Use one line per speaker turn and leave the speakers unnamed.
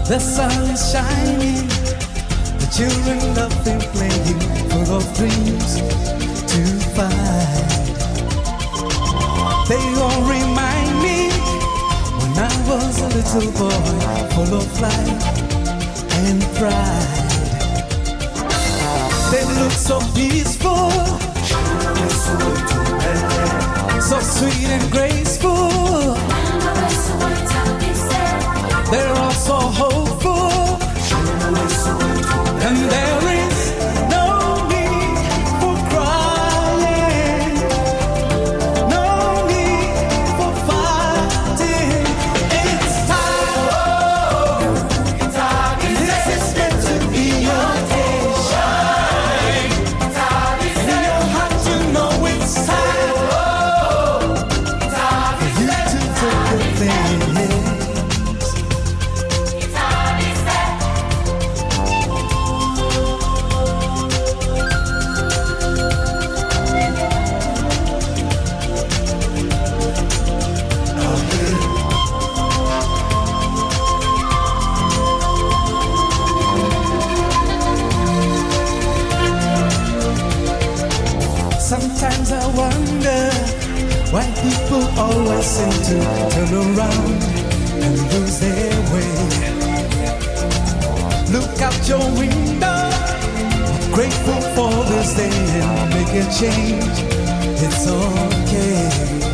The sun is shining, the children laughing, playing, full of dreams to find. They all remind me when I was a little boy, full of life and pride. They look so peaceful, so sweet and graceful. They're all so hopeful, and there is no need for crying, no need for fighting. It's time, this is meant to be your day. Shine, and you have to know it's time for you to take the thing. Sometimes I wonder why people always seem to turn around and lose their way. Look out your window, grateful for this day and make a change. It's okay.